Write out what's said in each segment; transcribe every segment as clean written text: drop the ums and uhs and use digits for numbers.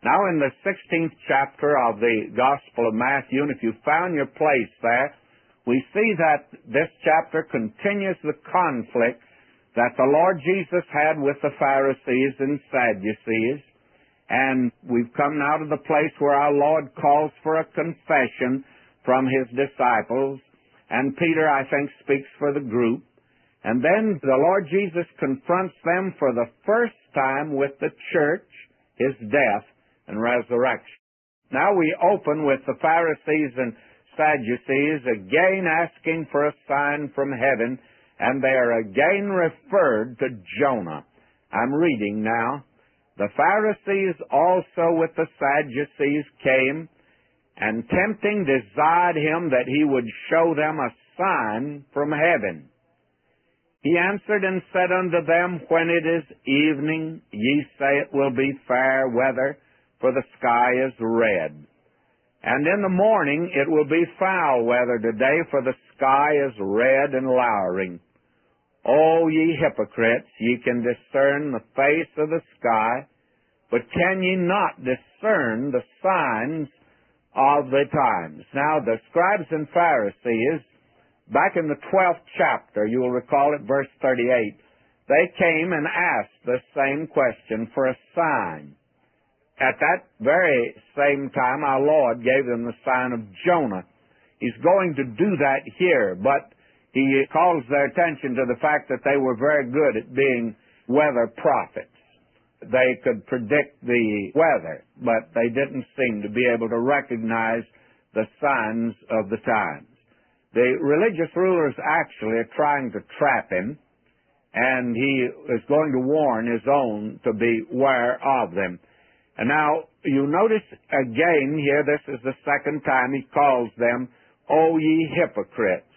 Now in the 16th chapter of the Gospel of Matthew, and if you found your place there, we see that this chapter continues the conflict that the Lord Jesus had with the Pharisees and Sadducees. And we've come now to the place where our Lord calls for a confession from His disciples. And Peter, I think, speaks for the group. And then the Lord Jesus confronts them for the first time with the church, His death and resurrection. Now we open with the Pharisees and Sadducees again asking for a sign from heaven, and they are again referred to Jonah. I'm reading now. The Pharisees also with the Sadducees came, and tempting desired him that he would show them a sign from heaven. He answered and said unto them, When it is evening, ye say it will be fair weather, for the sky is red. And in the morning it will be foul weather today, for the sky is red and lowering. O ye hypocrites, ye can discern the face of the sky, but can ye not discern the signs of the times? Now the scribes and Pharisees, back in the 12th chapter, you will recall it, verse 38, they came and asked the same question for a sign. At that very same time, our Lord gave them the sign of Jonah. He's going to do that here, but He calls their attention to the fact that they were very good at being weather prophets. They could predict the weather, but they didn't seem to be able to recognize the signs of the times. The religious rulers actually are trying to trap Him, and He is going to warn His own to beware of them. And now, you notice again here, this is the second time He calls them, O ye hypocrites.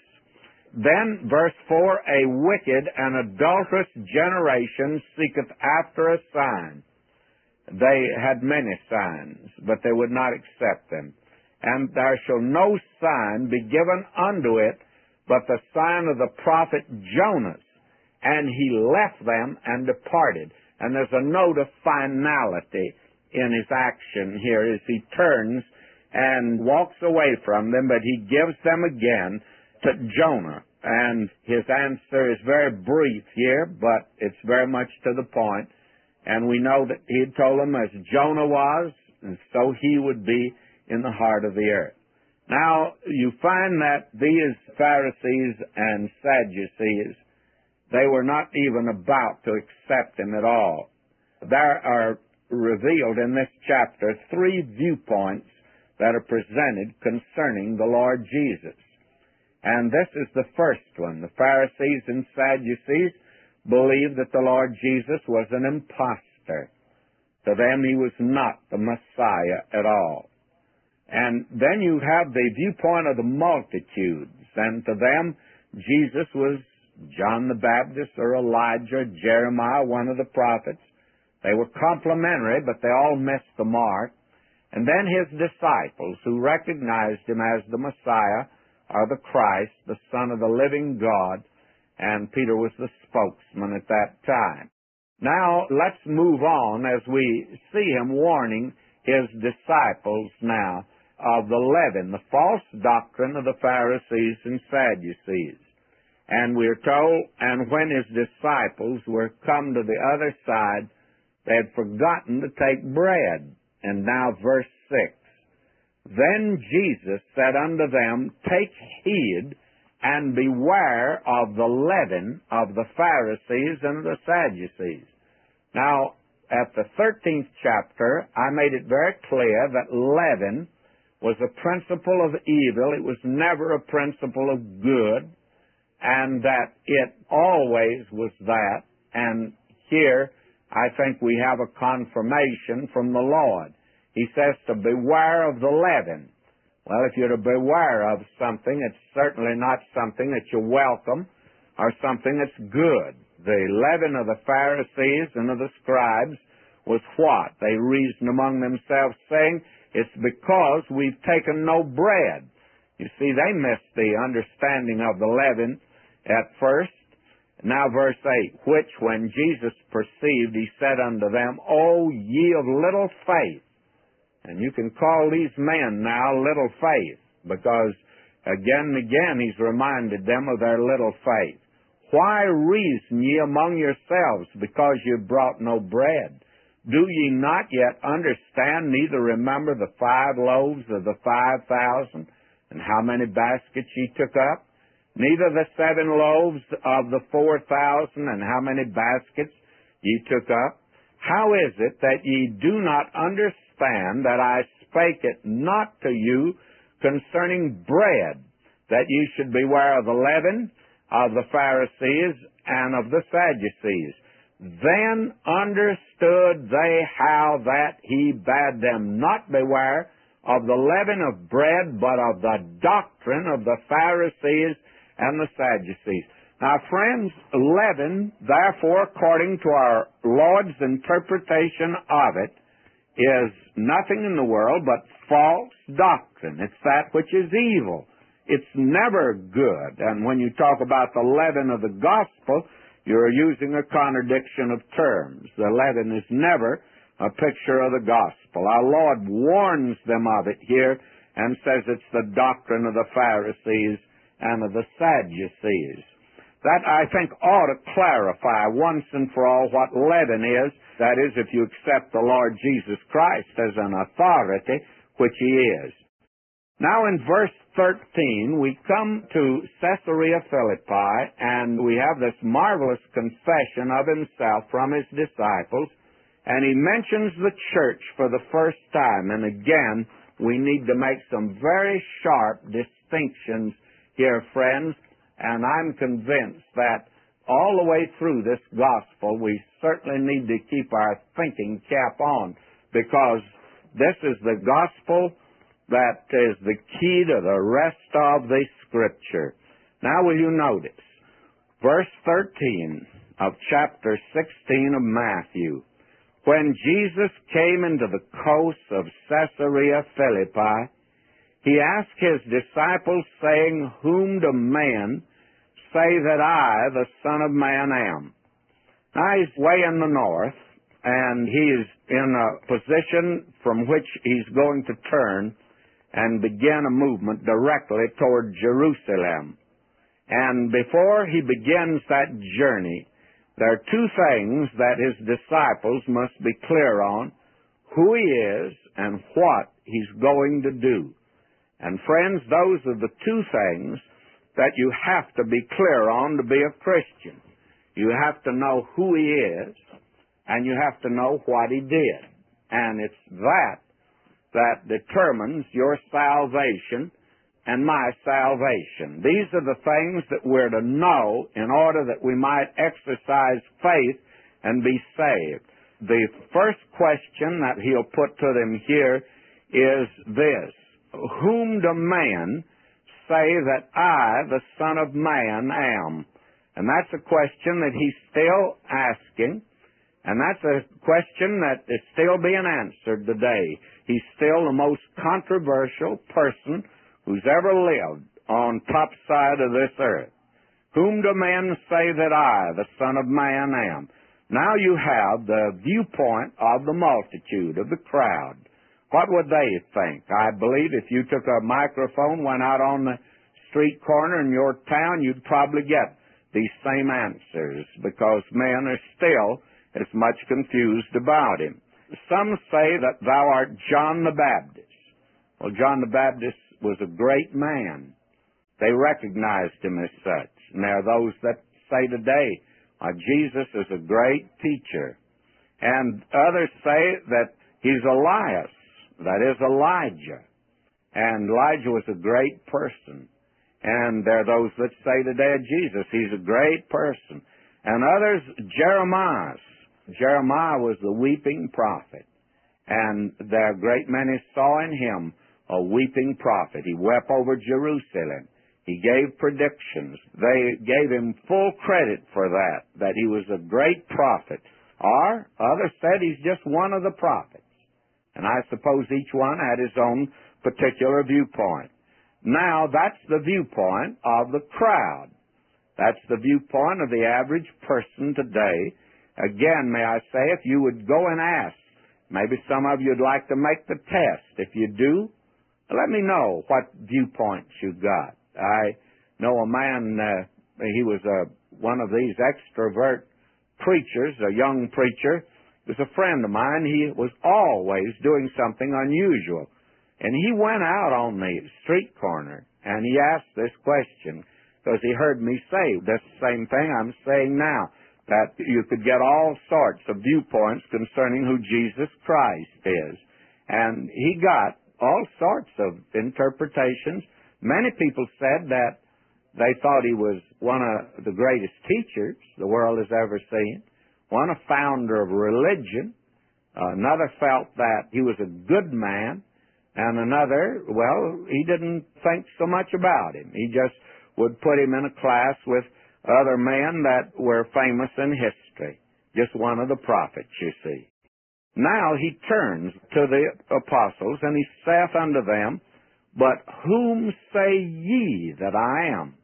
Then, verse 4, a wicked and adulterous generation seeketh after a sign. They had many signs, but they would not accept them. And there shall no sign be given unto it, but the sign of the prophet Jonas. And he left them and departed. And there's a note of finality in his action here as he turns and walks away from them, but he gives them again to Jonah. And his answer is very brief here, but it's very much to the point. And we know that he had told them as Jonah was, and so he would be in the heart of the earth. Now, you find that these Pharisees and Sadducees, they were not even about to accept Him at all. There are revealed in this chapter three viewpoints that are presented concerning the Lord Jesus. And this is the first one. The Pharisees and Sadducees believed that the Lord Jesus was an impostor. To them, He was not the Messiah at all. And then you have the viewpoint of the multitudes, and to them, Jesus was John the Baptist or Elijah, Jeremiah, one of the prophets. They were complementary, but they all missed the mark. And then His disciples, who recognized Him as the Messiah, are the Christ, the Son of the living God, and Peter was the spokesman at that time. Now, let's move on as we see Him warning His disciples now of the leaven, the false doctrine of the Pharisees and Sadducees. And we're told, and when His disciples were come to the other side, they had forgotten to take bread. And now verse 6. Then Jesus said unto them, Take heed and beware of the leaven of the Pharisees and the Sadducees. Now, at the 13th chapter, I made it very clear that leaven was a principle of evil. It was never a principle of good, and that it always was that. And here, I think we have a confirmation from the Lord. He says to beware of the leaven. Well, if you're to beware of something, it's certainly not something that you welcome or something that's good. The leaven of the Pharisees and of the scribes was what? They reasoned among themselves, saying, it's because we've taken no bread. You see, they missed the understanding of the leaven at first. Now verse 8, which when Jesus perceived, He said unto them, O ye of little faith, And you can call these men now little faith, because again and again he's reminded them of their little faith. Why reason ye among yourselves, because you brought no bread? Do ye not yet understand, neither remember the 5 loaves of the 5,000, and how many baskets ye took up? Neither the 7 loaves of the 4,000, and how many baskets ye took up? How is it that ye do not understand that I spake it not to you concerning bread, that ye should beware of the leaven of the Pharisees and of the Sadducees? Then understood they how that he bade them not beware of the leaven of bread, but of the doctrine of the Pharisees and the Sadducees. Now, friends, leaven, therefore, according to our Lord's interpretation of it, is nothing in the world but false doctrine. It's that which is evil. It's never good. And when you talk about the leaven of the gospel, you're using a contradiction of terms. The leaven is never a picture of the gospel. Our Lord warns them of it here and says it's the doctrine of the Pharisees and of the Sadducees. That, I think, ought to clarify once and for all what leaven is. That is, if you accept the Lord Jesus Christ as an authority, which he is. Now in verse 13, we come to Caesarea Philippi, and we have this marvelous confession of himself from his disciples, and he mentions the church for the first time. And again, we need to make some very sharp distinctions here, friends, and I'm convinced that all the way through this gospel, we certainly need to keep our thinking cap on, because this is the gospel that is the key to the rest of the Scripture. Now will you notice, verse 13 of chapter 16 of Matthew, when Jesus came into the coast of Caesarea Philippi, he asked his disciples, saying, Whom do men say that I, the Son of Man, am? Now he's way in the north, and he is in a position from which he's going to turn and begin a movement directly toward Jerusalem. And before he begins that journey, there are 2 things that his disciples must be clear on: who he is and what he's going to do. And friends, those are the 2 things that you have to be clear on to be a Christian. You have to know who he is, and you have to know what he did. And it's that determines your salvation and my salvation. These are the things that we're to know in order that we might exercise faith and be saved. The first question that he'll put to them here is this: Whom do men say that I, the Son of Man, am? And that's a question that he's still asking, and that's a question that is still being answered today. He's still the most controversial person who's ever lived on top side of this earth. Whom do men say that I, the Son of Man, am? Now you have the viewpoint of the multitude, of the crowd. What would they think? I believe if you took a microphone, went out on the street corner in your town, you'd probably get these same answers, because men are still as much confused about him. Some say that thou art John the Baptist. Well, John the Baptist was a great man. They recognized him as such. And there are those that say today, Jesus is a great teacher. And others say that he's Elias, that is Elijah. And Elijah was a great person. And there are those that say today of Jesus, he's a great person. And others, Jeremiah. Jeremiah was the weeping prophet. And there are great many saw in him a weeping prophet. He wept over Jerusalem. He gave predictions. They gave him full credit for that he was a great prophet. Or others said he's just one of the prophets. And I suppose each one had his own particular viewpoint. Now, that's the viewpoint of the crowd. That's the viewpoint of the average person today. Again, may I say, if you would go and ask Maybe some of you would like to make the test. If you do, let me know what viewpoints you got. I know a man, he was one of these extrovert preachers, a young preacher. He was a friend of mine. He was always doing something unusual. And he went out on the street corner and he asked this question because he heard me say this same thing I'm saying now, that you could get all sorts of viewpoints concerning who Jesus Christ is. And he got all sorts of interpretations. Many people said that they thought he was one of the greatest teachers the world has ever seen, one a founder of religion. Another felt that he was a good man, and another, well, he didn't think so much about him. He just would put him in a class with other men that were famous in history. Just one of the prophets, you see. Now he turns to the apostles, and he saith unto them, But whom say ye that I am?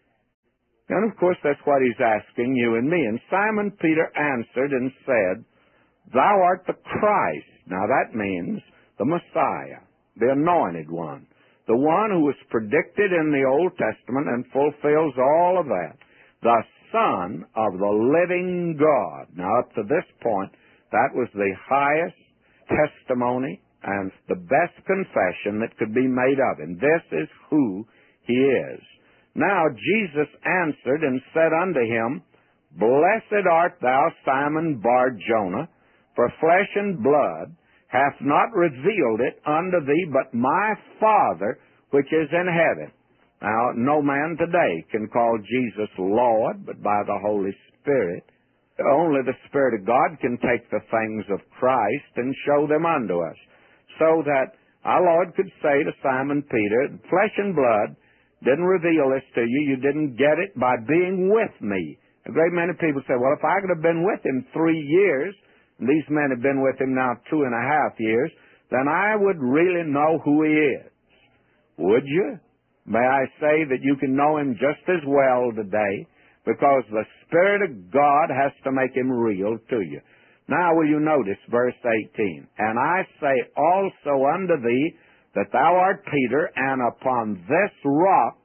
And of course that's what he's asking you and me. And Simon Peter answered and said, Thou art the Christ. Now that means the Messiah, the Anointed One, the one who was predicted in the Old Testament and fulfills all of that, the Son of the living God. Now up to this point, that was the highest testimony and the best confession that could be made of him. This is who he is. Now Jesus answered and said unto him, Blessed art thou, Simon Bar-Jonah, for flesh and blood hath not revealed it unto thee, but my Father which is in heaven. Now, no man today can call Jesus Lord, but by the Holy Spirit. Only the Spirit of God can take the things of Christ and show them unto us. So that our Lord could say to Simon Peter, Flesh and blood didn't reveal this to you. You didn't get it by being with me. A great many people say, well, if I could have been with him 3 years, and these men have been with him now 2.5 years, then I would really know who he is. Would you? May I say that you can know him just as well today, because the Spirit of God has to make him real to you. Now will you notice verse 18, And I say also unto thee, that thou art Peter, and upon this rock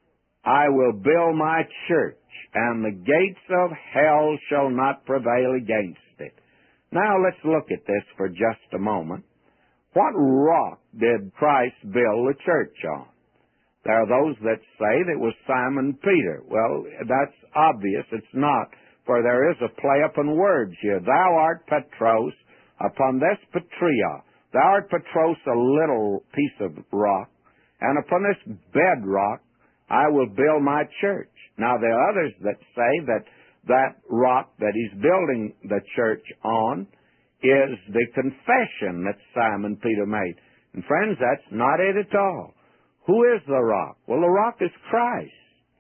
I will build my church, and the gates of hell shall not prevail against it. Now let's look at this for just a moment. What rock did Christ build the church on? There are those that say that it was Simon Peter. Well, that's obvious. It's not, for there is a play upon words here. Thou art Petros, upon this Petria. Thou art Petros, a little piece of rock, and upon this bedrock I will build my church. Now there are others that say that that rock that he's building the church on is the confession that Simon Peter made. And friends, that's not it at all. Who is the rock? Well, the rock is Christ.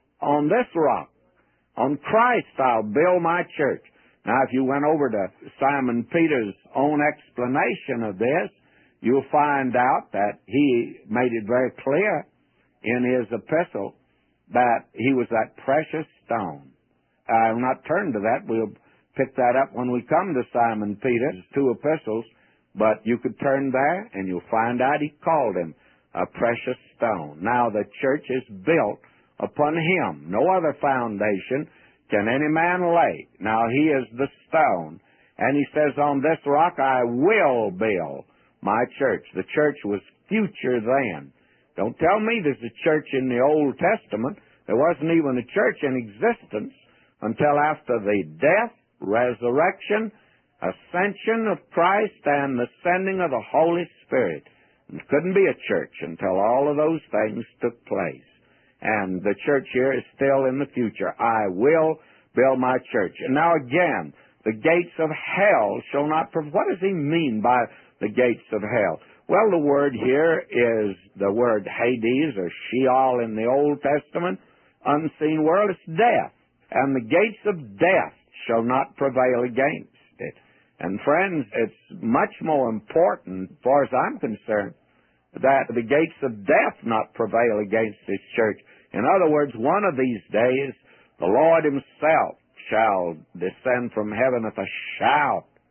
On this rock, on Christ, I'll build my church. Now, if you went over to Simon Peter's own explanation of this, you'll find out that he made it very clear in his epistle that he was that precious stone. I'll not turn to that. We'll pick that up when we come to Simon Peter's 2 epistles, but you could turn there and you'll find out he called him a precious stone. Now the church is built upon him. No other foundation can any man lay. Now he is the stone. And he says, on this rock I will build my church. The church was future then. Don't tell me there's a church in the Old Testament. There wasn't even a church in existence until after the death, resurrection, ascension of Christ, and the sending of the Holy Spirit. There couldn't be a church until all of those things took place. And the church here is still in the future. I will build my church. And now again, the gates of hell shall not prevail. What does he mean by the gates of hell? Well, the word here is the word Hades or Sheol in the Old Testament. Unseen world, it's death. And the gates of death shall not prevail against it. And friends, it's much more important, as far as I'm concerned, that the gates of death not prevail against this church. In other words, one of these days, the Lord himself shall descend from heaven with a shout,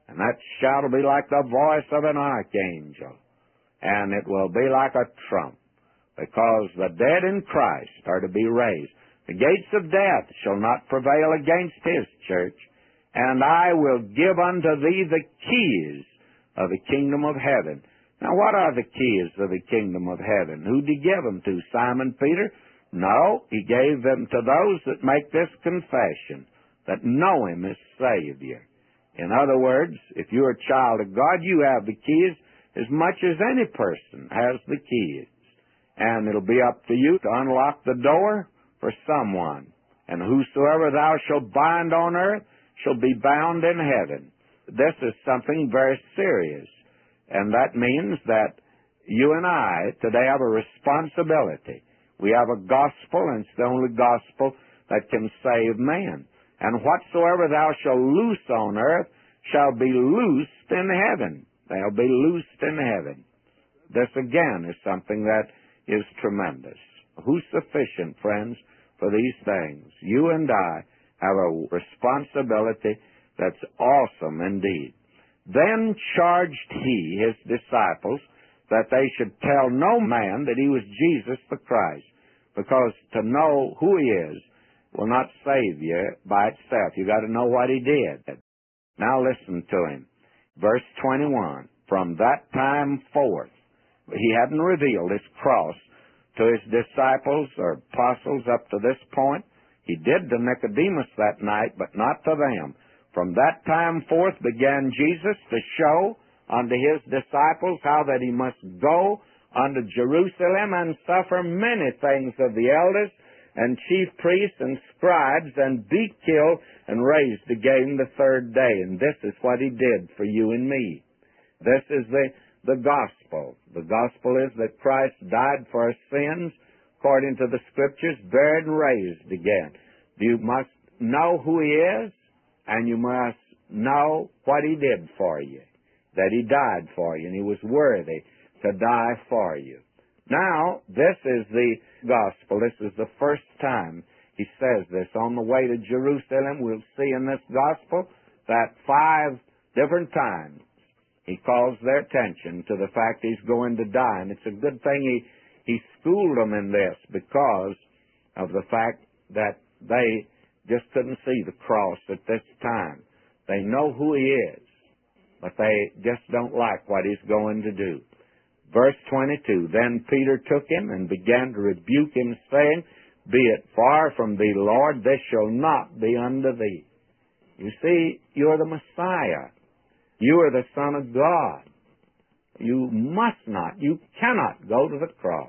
And that shout will be like the voice of an archangel, and it will be like a trump, because the dead in Christ are to be raised. The gates of death shall not prevail against his church, and I will give unto thee the keys of the kingdom of heaven. Now, what are the keys of the kingdom of heaven? Who did he give them to? Simon Peter? No, he gave them to those that make this confession, that know him as Savior. In other words, if you're a child of God, you have the keys as much as any person has the keys. And it'll be up to you to unlock the door for someone. And whosoever thou shalt bind on earth shall be bound in heaven. This is something very serious. And that means that you and I today have a responsibility. We have a gospel, and it's the only gospel that can save man. And whatsoever thou shalt loose on earth shall be loosed in heaven. They'll be loosed in heaven. This again is something that is tremendous. Who's sufficient, friends, for these things? You and I have a responsibility that's awesome indeed. Then charged he his disciples that they should tell no man that he was Jesus the Christ, because to know who he is will not save you by itself. You got to know what he did. Now listen to him. Verse 21, from that time forth, he hadn't revealed his cross to his disciples or apostles up to this point. He did to Nicodemus that night, but not to them. From that time forth began Jesus to show unto his disciples how that he must go unto Jerusalem and suffer many things of the elders and chief priests and scribes, and be killed and raised again the third day. And this is what he did for you and me. This is the gospel. The gospel is that Christ died for our sins, according to the Scriptures, buried and raised again. You must know who he is, and you must know what he did for you, that he died for you, and he was worthy to die for you. Now, this is the gospel. This is the first time he says this. On the way to Jerusalem, we'll see in this gospel that 5 different times he calls their attention to the fact he's going to die. And it's a good thing he schooled them in this, because of the fact that they just couldn't see the cross at this time. They know who he is, but they just don't like what he's going to do. Verse 22, then Peter took him and began to rebuke him, saying, be it far from thee, Lord, this shall not be unto thee. You see, you're the Messiah. You are the Son of God. You must not, you cannot go to the cross.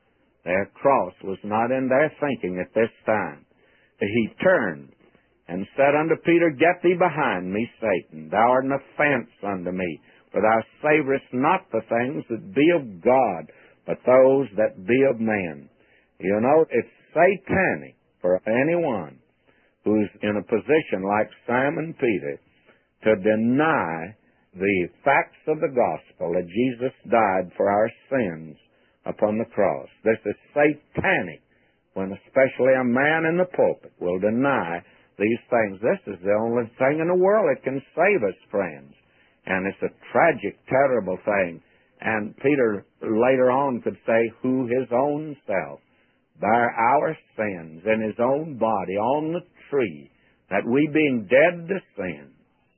Their cross was not in their thinking at this time. He turned and said unto Peter, get thee behind me, Satan. Thou art an offense unto me, for thou savorest not the things that be of God, but those that be of man. You know, it's satanic for anyone who's in a position like Simon Peter to deny the facts of the gospel that Jesus died for our sins upon the cross. This is satanic when especially a man in the pulpit will deny these things. This is the only thing in the world that can save us, friends. And it's a tragic, terrible thing. And Peter later on could say, who his own self bare our sins in his own body on the tree, that we being dead to sin,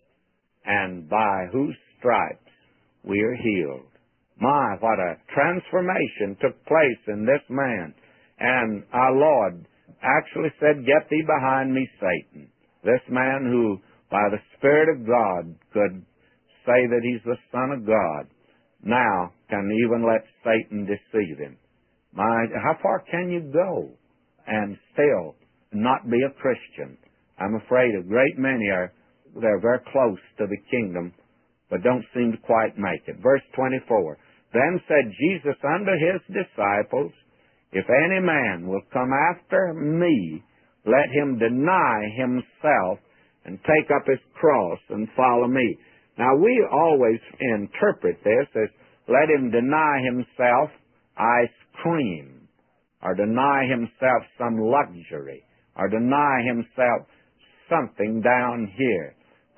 and by whose stripes we are healed. My, what a transformation took place in this man. And our Lord actually said, get thee behind me, Satan. This man who, by the Spirit of God, could say that he's the Son of God, now can even let Satan deceive him. How far can you go and still not be a Christian? I'm afraid a great many they're very close to the kingdom, but don't seem to quite make it. Verse 24, then said Jesus unto his disciples, if any man will come after me, let him deny himself and take up his cross and follow me. Now, we always interpret this as let him deny himself ice cream, or deny himself some luxury, or deny himself something down here.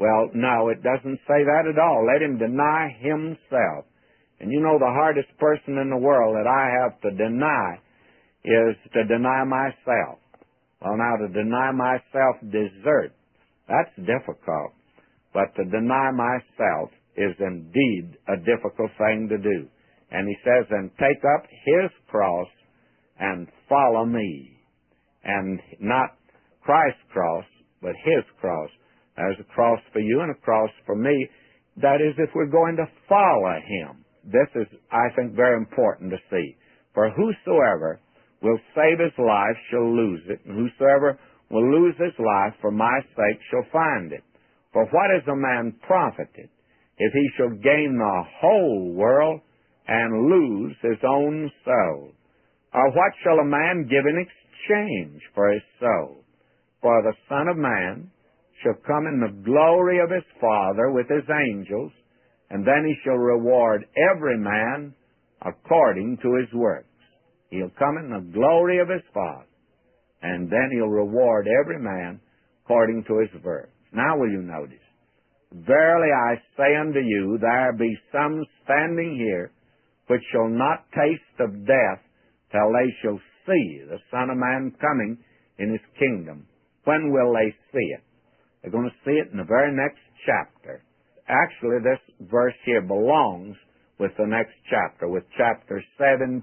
Well, no, it doesn't say that at all. Let him deny himself. And you know the hardest person in the world that I have to deny is to deny myself. Well, now to deny myself desert, that's difficult. But to deny myself is indeed a difficult thing to do. And he says, and take up his cross and follow me. And not Christ's cross, but his cross. There's a cross for you and a cross for me. That is, if we're going to follow him. This is, I think, very important to see. For whosoever will save his life shall lose it, and whosoever will lose his life for my sake shall find it. For what is a man profited if he shall gain the whole world and lose his own soul? Or what shall a man give in exchange for his soul? For the Son of Man shall come in the glory of his Father with his angels, and then he shall reward every man according to his works. He'll come in the glory of his Father, and then he'll reward every man according to his works. Now will you notice? Verily I say unto you, there be some standing here which shall not taste of death till they shall see the Son of Man coming in his kingdom. When will they see it? They're going to see it in the very next chapter. Actually, this verse here belongs with the next chapter, with chapter 17.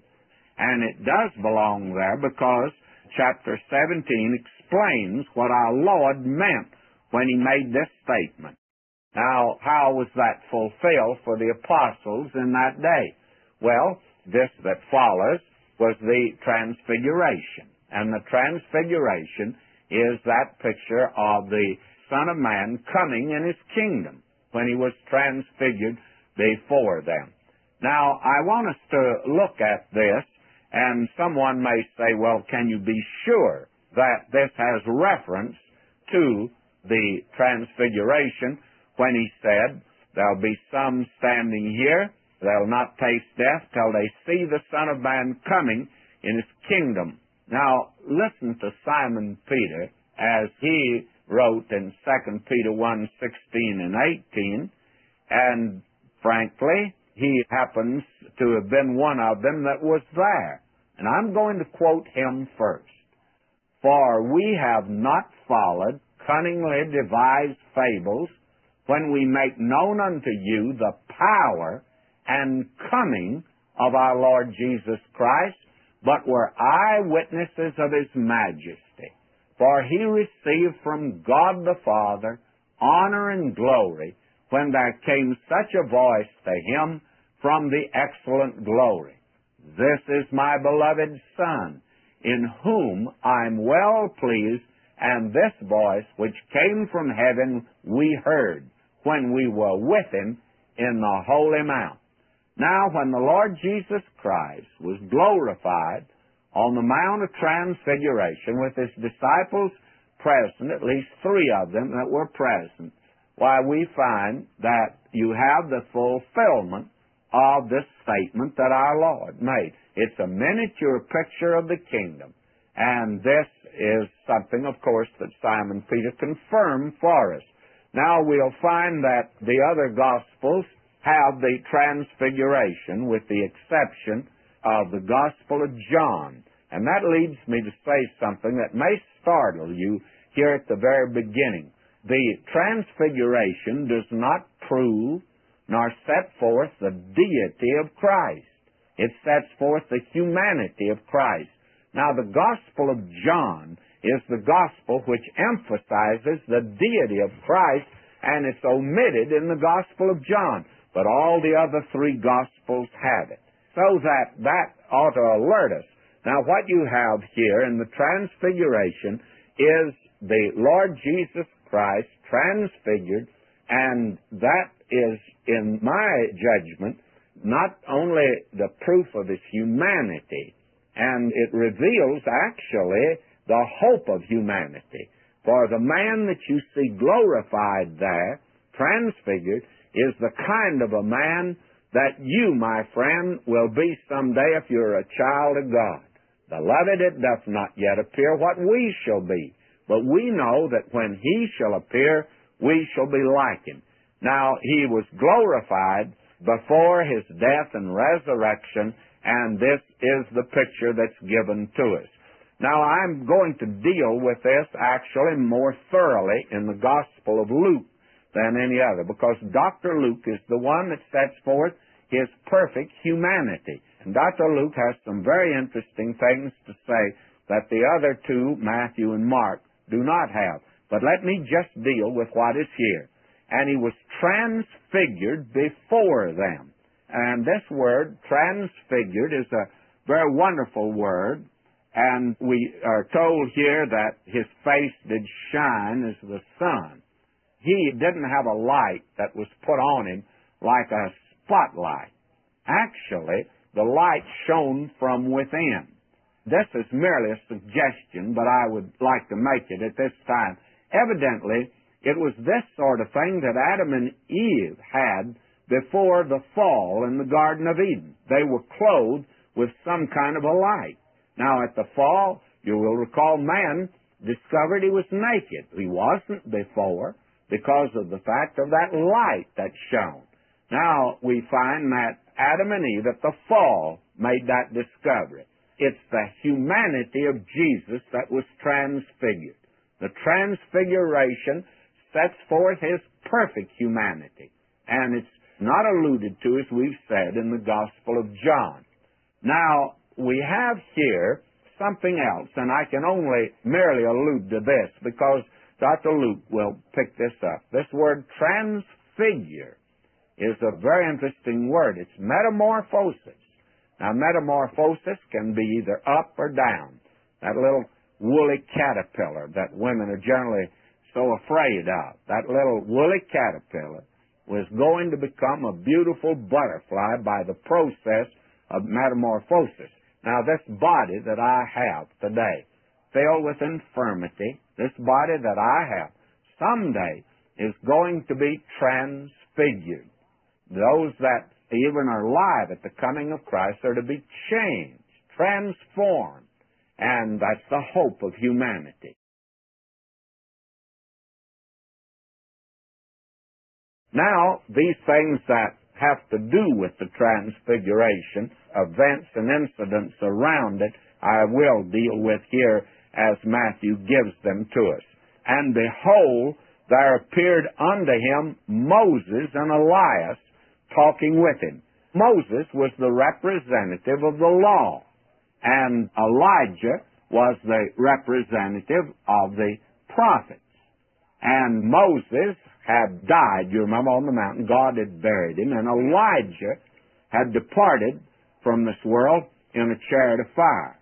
And it does belong there because chapter 17 explains what our Lord meant when he made this statement. Now, how was that fulfilled for the apostles in that day? Well, this that follows was the transfiguration. And the transfiguration is that picture of the Son of Man coming in his kingdom when he was transfigured before them. Now, I want us to look at this, and someone may say, well, can you be sure that this has reference to the transfiguration when he said, there'll be some standing here, they'll not taste death till they see the Son of Man coming in his kingdom. Now, listen to Simon Peter as he wrote in 2 Peter 1:16 and 18, and frankly, he happens to have been one of them that was there. And I'm going to quote him first. For we have not followed cunningly devised fables when we make known unto you the power and coming of our Lord Jesus Christ, but were eyewitnesses of his majesty. For he received from God the Father honor and glory when there came such a voice to him from the excellent glory. This is my beloved Son, in whom I'm well pleased, and this voice which came from heaven we heard when we were with him in the Holy Mount. Now, when the Lord Jesus Christ was glorified on the Mount of Transfiguration with his disciples present, at least 3 of them that were present, why, we find that you have the fulfillment of this statement that our Lord made. It's a miniature picture of the kingdom. And this is something, of course, that Simon Peter confirmed for us. Now we'll find that the other Gospels have the transfiguration with the exception of the Gospel of John. And that leads me to say something that may startle you here at the very beginning. The transfiguration does not prove nor set forth the deity of Christ. It sets forth the humanity of Christ. Now, the Gospel of John is the Gospel which emphasizes the deity of Christ, and it's omitted in the Gospel of John. But all the other 3 Gospels have it. So that ought to alert us. Now, what you have here in the Transfiguration is the Lord Jesus Christ transfigured, and that is, in my judgment, not only the proof of his humanity, and it reveals actually the hope of humanity. For the man that you see glorified there, transfigured, is the kind of a man that you, my friend, will be someday if you're a child of God. Beloved, it doth not yet appear what we shall be, but we know that when he shall appear, we shall be like him. Now, he was glorified before his death and resurrection, and this is the picture that's given to us. Now, I'm going to deal with this actually more thoroughly in the Gospel of Luke than any other, because Dr. Luke is the one that sets forth his perfect humanity. And Dr. Luke has some very interesting things to say that the other two, Matthew and Mark, do not have. But let me just deal with what is here. And he was transfigured before them. And this word, transfigured, is a very wonderful word. And we are told here that his face did shine as the sun. He didn't have a light that was put on him like a spotlight. Actually, the light shone from within. This is merely a suggestion, but I would like to make it at this time. Evidently, it was this sort of thing that Adam and Eve had before the fall in the Garden of Eden. They were clothed with some kind of a light. Now, at the fall, you will recall man discovered he was naked. He wasn't before because of the fact of that light that shone. Now, we find that Adam and Eve at the fall made that discovery. It's the humanity of Jesus that was transfigured. The transfiguration sets forth his perfect humanity. And it's not alluded to, as we've said, in the Gospel of John. Now, we have here something else, and I can only merely allude to this because Dr. Luke will pick this up. This word transfigure is a very interesting word. It's metamorphosis. Now, metamorphosis can be either up or down. That little woolly caterpillar that women are generally so afraid of, that little woolly caterpillar was going to become a beautiful butterfly by the process of metamorphosis. Now, this body that I have today, filled with infirmity, this body that I have, someday is going to be transfigured. Those that even are alive at the coming of Christ are to be changed, transformed, and that's the hope of humanity. Now, these things that have to do with the transfiguration, events and incidents around it, I will deal with here as Matthew gives them to us. And behold, there appeared unto him Moses and Elias talking with him. Moses was the representative of the law, and Elijah was the representative of the prophets. And Moses had died, you remember, on the mountain. God had buried him, and Elijah had departed from this world in a chariot of fire.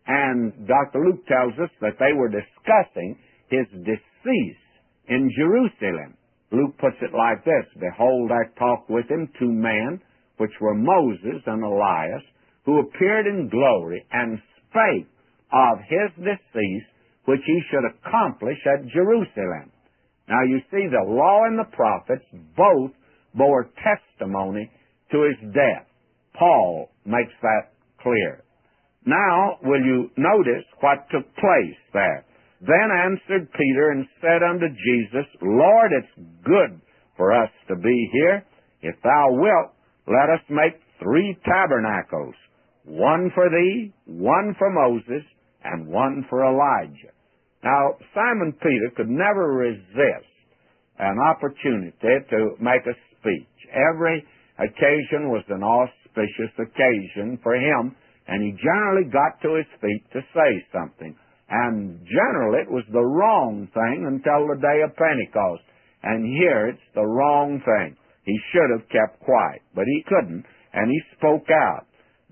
And Dr. Luke tells us that they were discussing his decease in Jerusalem. Luke puts it like this: behold, I talked with him two men, which were Moses and Elias, who appeared in glory and spake of his decease, which he should accomplish at Jerusalem. Now you see, the law and the prophets both bore testimony to his death. Paul makes that clear. Now, will you notice what took place there? Then answered Peter and said unto Jesus, Lord, it's good for us to be here. If thou wilt, let us make 3 tabernacles, one for thee, one for Moses, and one for Elijah. Now, Simon Peter could never resist an opportunity to make a speech. Every occasion was an auspicious occasion for him, and he generally got to his feet to say something. And generally it was the wrong thing until the day of Pentecost. And here it's the wrong thing. He should have kept quiet, but he couldn't, and he spoke out.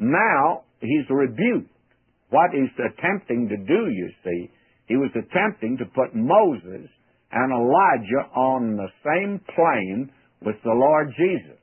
Now he's rebuked. What he's attempting to do, you see, he was attempting to put Moses and Elijah on the same plane with the Lord Jesus.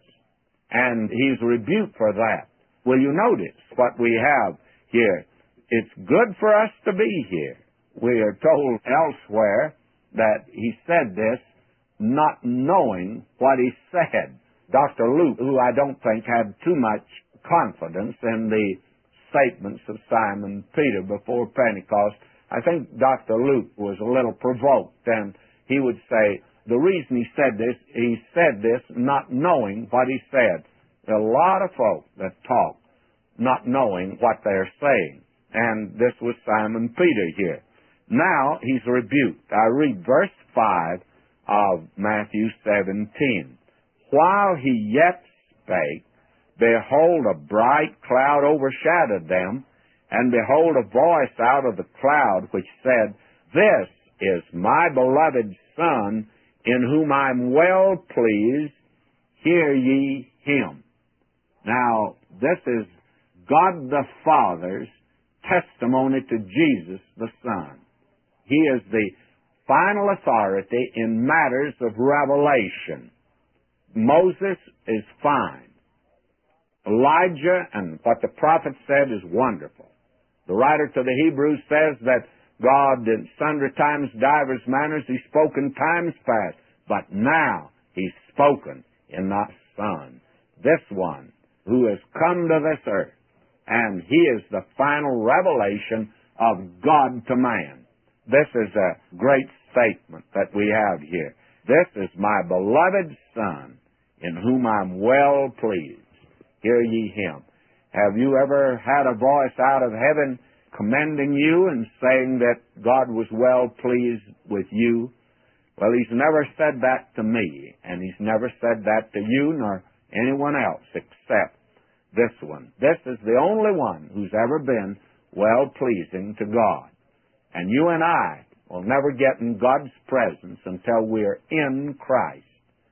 And he's rebuked for that. Will you notice what we have here? It's good for us to be here. We are told elsewhere that he said this not knowing what he said. Dr. Luke, who I don't think had too much confidence in the statements of Simon Peter before Pentecost, I think Dr. Luke was a little provoked, and he would say, the reason he said this not knowing what he said. There are a lot of folk that talk not knowing what they're saying. And this was Simon Peter here. Now he's rebuked. I read verse 5 of Matthew 17. While he yet spake, behold, a bright cloud overshadowed them, and behold, a voice out of the cloud which said, This is my beloved Son, in whom I am well pleased. Hear ye him. Now, this is God the Father's testimony to Jesus the Son. He is the final authority in matters of revelation. Moses is fine. Elijah and what the prophet said is wonderful. The writer to the Hebrews says that God in sundry times, divers manners, He spoke in times past, but now He's spoken in the Son, this one who has come to this earth, and He is the final revelation of God to man. This is a great statement that we have here. This is my beloved Son, in whom I'm well pleased. Hear ye him. Have you ever had a voice out of heaven commending you and saying that God was well pleased with you? Well, He's never said that to me, and He's never said that to you nor anyone else except this one. This is the only one who's ever been well-pleasing to God. And you and I will never get in God's presence until we're in Christ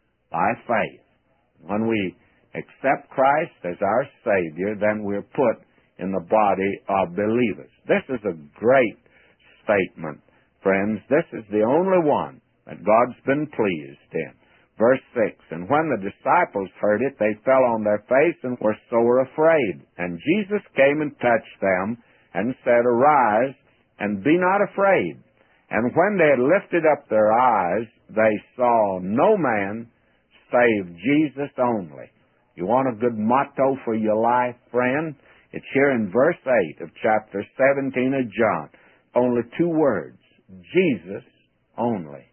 by faith. When we accept Christ as our Savior, then we're put in the body of believers. This is a great statement, friends. This is the only one that God's been pleased in. Verse 6, And when the disciples heard it, they fell on their face and were sore afraid. And Jesus came and touched them and said, Arise, and be not afraid. And when they had lifted up their eyes, they saw no man save Jesus only. You want a good motto for your life, friend? It's here in verse 8 of chapter 17 of John. Only two words, Jesus only.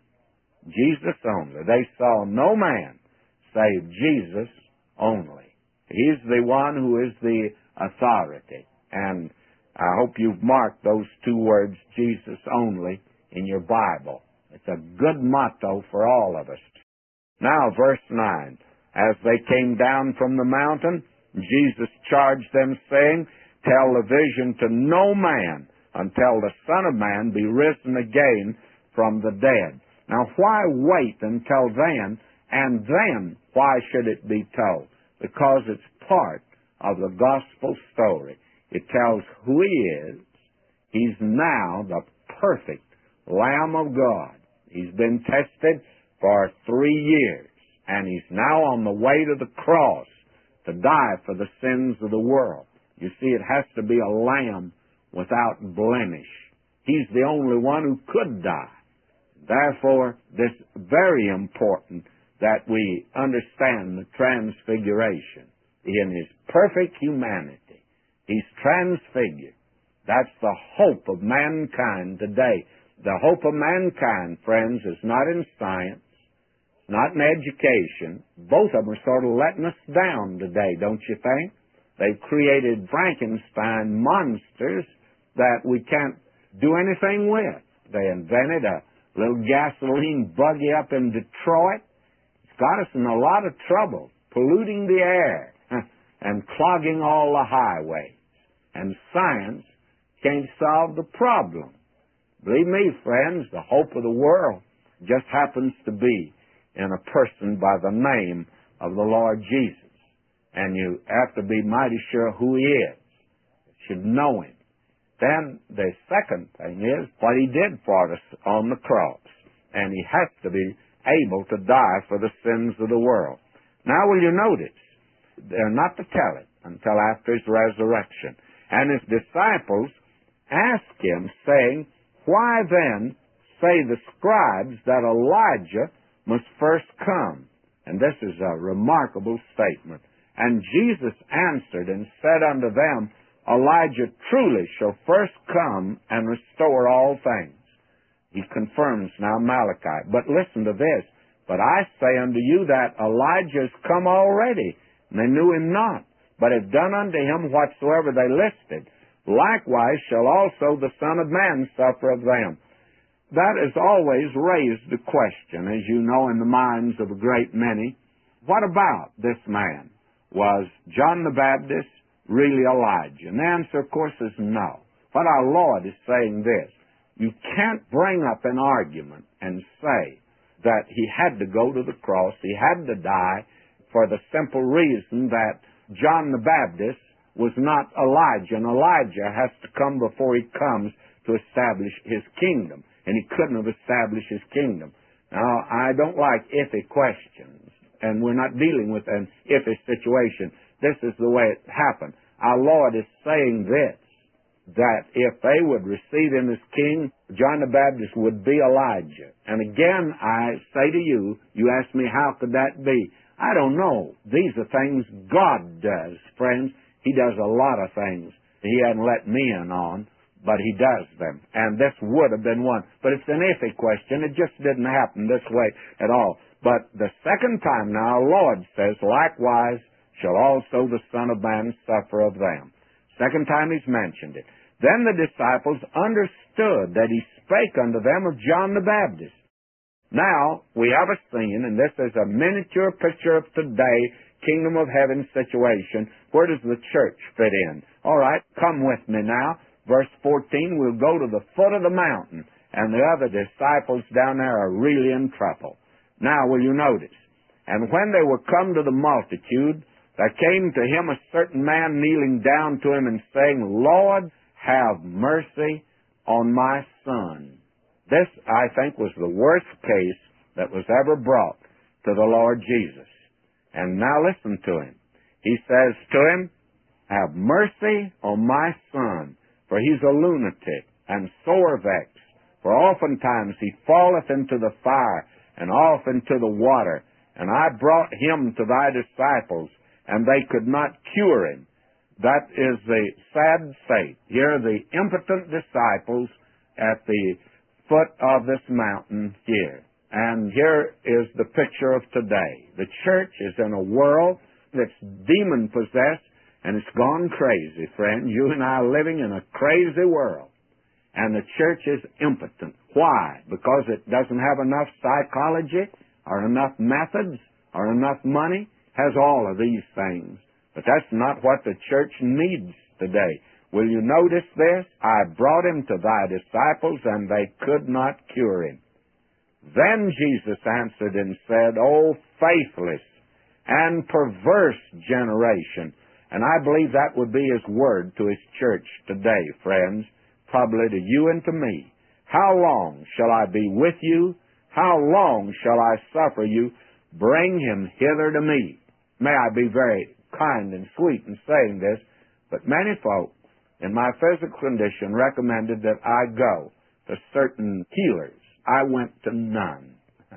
Jesus only. They saw no man save Jesus only. He's the one who is the authority. And I hope you've marked those two words, Jesus only, in your Bible. It's a good motto for all of us. Now, verse 9. As they came down from the mountain, Jesus charged them, saying, Tell the vision to no man until the Son of Man be risen again from the dead. Now, why wait until then? And then, why should it be told? Because it's part of the gospel story. It tells who He is. He's now the perfect Lamb of God. He's been tested for 3 years, and He's now on the way to the cross to die for the sins of the world. You see, it has to be a lamb without blemish. He's the only one who could die. Therefore, this is very important that we understand the transfiguration. In His perfect humanity, He's transfigured. That's the hope of mankind today. The hope of mankind, friends, is not in science, not in education. Both of them are sort of letting us down today, don't you think? They've created Frankenstein monsters that we can't do anything with. They invented a little gasoline buggy up in Detroit. It's got us in a lot of trouble, polluting the air and clogging all the highways. And science can't solve the problem. Believe me, friends, the hope of the world just happens to be in a person by the name of the Lord Jesus. And you have to be mighty sure who He is. You should know Him. Then the second thing is what He did for us on the cross. And He has to be able to die for the sins of the world. Now will you notice, they're not to tell it until after His resurrection. And His disciples asked Him, saying, Why then say the scribes that Elijah must first come? And this is a remarkable statement. And Jesus answered and said unto them, Elijah truly shall first come and restore all things. He confirms now Malachi. But listen to this. But I say unto you that Elijah is come already, and they knew him not, but have done unto him whatsoever they listed. Likewise shall also the Son of Man suffer of them. That has always raised the question, as you know, in the minds of a great many. What about this man? Was John the Baptist really Elijah? And the answer, of course, is no. What our Lord is saying this: you can't bring up an argument and say that he had to go to the cross, he had to die, for the simple reason that John the Baptist was not Elijah, and Elijah has to come before he comes to establish his kingdom, and he couldn't have established his kingdom. Now, I don't like iffy questions, and we're not dealing with an iffy situation. This is the way it happened. Our Lord is saying this, that if they would receive him as king, John the Baptist would be Elijah. And again, I say to you, you ask me, how could that be? I don't know. These are things God does, friends. He does a lot of things he hadn't let me in on, but he does them. And this would have been one. But it's an iffy question. It just didn't happen this way at all. But the second time now, our Lord says, likewise shall also the Son of Man suffer of them. Second time he's mentioned it. Then the disciples understood that he spake unto them of John the Baptist. Now, we have a scene, and this is a miniature picture of today, kingdom of heaven situation. Where does the church fit in? All right, come with me now. Verse 14, we'll go to the foot of the mountain, and the other disciples down there are really in trouble. Now, will you notice? And when they were come to the multitude, there came to him a certain man kneeling down to him and saying, Lord, have mercy on my son. This, I think, was the worst case that was ever brought to the Lord Jesus. And now listen to him. He says to him, have mercy on my son, for he's a lunatic and sore vexed. For oftentimes he falleth into the fire and off into the water. And I brought him to thy disciples, and they could not cure him. That is the sad fate. Here are the impotent disciples at the foot of this mountain here. And here is the picture of today. The church is in a world that's demon-possessed, and it's gone crazy, friend. You and I are living in a crazy world. And the church is impotent. Why? Because it doesn't have enough psychology, or enough methods, or enough money. Has all of these things. But that's not what the church needs today. Will you notice this? I brought him to thy disciples, and they could not cure him. Then Jesus answered and said, O faithless and perverse generation. And I believe that would be his word to his church today, friends, probably to you and to me. How long shall I be with you? How long shall I suffer you? Bring him hither to me. May I be very kind and sweet in saying this, but many folk in my physical condition recommended that I go to certain healers. I went to none.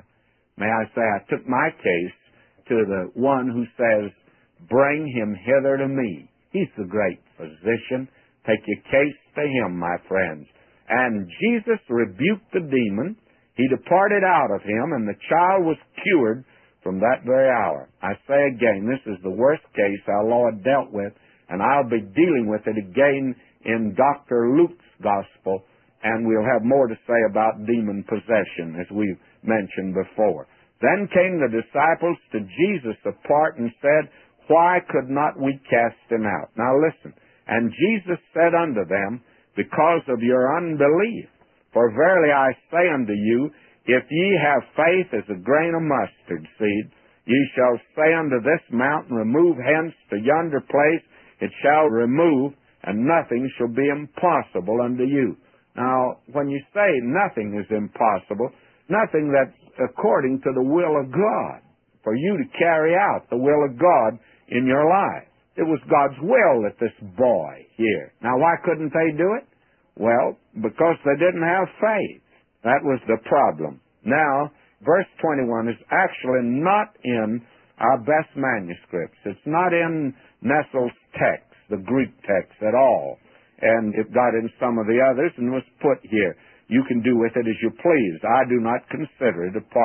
May I say, I took my case to the one who says, bring him hither to me. He's the great physician. Take your case to him, my friends. And Jesus rebuked the demon. He departed out of him, and the child was cured from that very hour. I say again, this is the worst case our Lord dealt with, and I'll be dealing with it again in Dr. Luke's Gospel, and we'll have more to say about demon possession, as we've mentioned before. Then came the disciples to Jesus apart and said, why could not we cast him out? Now listen. And Jesus said unto them, because of your unbelief. For verily I say unto you, if ye have faith as a grain of mustard seed, ye shall say unto this mountain, remove hence to yonder place, it shall remove, and nothing shall be impossible unto you. Now, when you say nothing is impossible, nothing that's according to the will of God, for you to carry out the will of God in your life. It was God's will that this boy here. Now, why couldn't they do it? Well, because they didn't have faith. That was the problem. Now, verse 21 is actually not in our best manuscripts. It's not in Nessel's text, the Greek text, at all. And it got in some of the others and was put here. You can do with it as you please. I do not consider it a part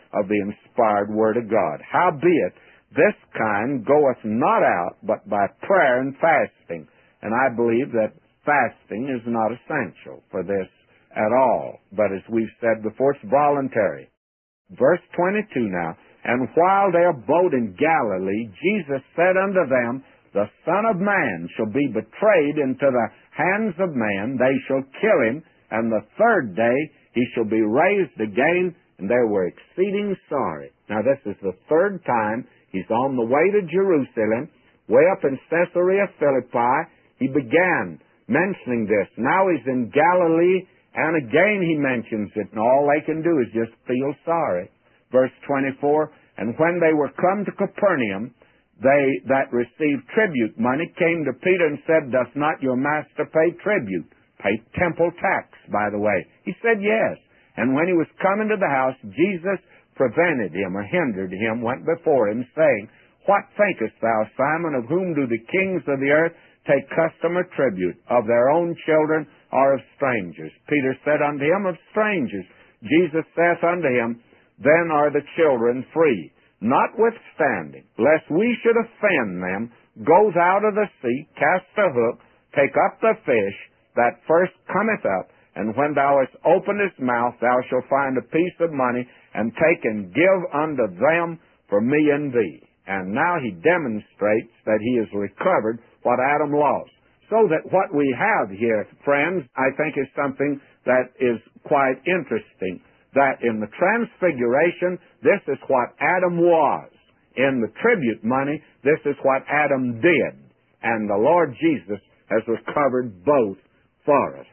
of the inspired Word of God. Howbeit, this kind goeth not out but by prayer and fasting. And I believe that fasting is not essential for this at all. But as we've said before, it's voluntary. Verse 22 now, and while they abode in Galilee, Jesus said unto them, the Son of Man shall be betrayed into the hands of men. They shall kill him, and the third day he shall be raised again. And they were exceeding sorry. Now this is the third time he's on the way to Jerusalem. Way up in Caesarea Philippi, he began mentioning this. Now he's in Galilee, and again he mentions it, and all they can do is just feel sorry. Verse 24, and when they were come to Capernaum, they that received tribute money came to Peter and said, doth not your master pay tribute? Pay temple tax, by the way. He said, yes. And when he was come into the house, Jesus prevented him, or hindered him, went before him, saying, what thinkest thou, Simon, of whom do the kings of the earth take custom or tribute? Of their own children or of strangers? Peter said unto him, of strangers. Jesus saith unto him, then are the children free. Notwithstanding, lest we should offend them, go thou to the sea, cast a hook, take up the fish that first cometh up, and when thou hast opened his mouth, thou shalt find a piece of money, and take and give unto them for me and thee. And now he demonstrates that he has recovered what Adam lost. So that what we have here, friends, I think is something that is quite interesting. That in the transfiguration, this is what Adam was. In the tribute money, this is what Adam did. And the Lord Jesus has recovered both for us.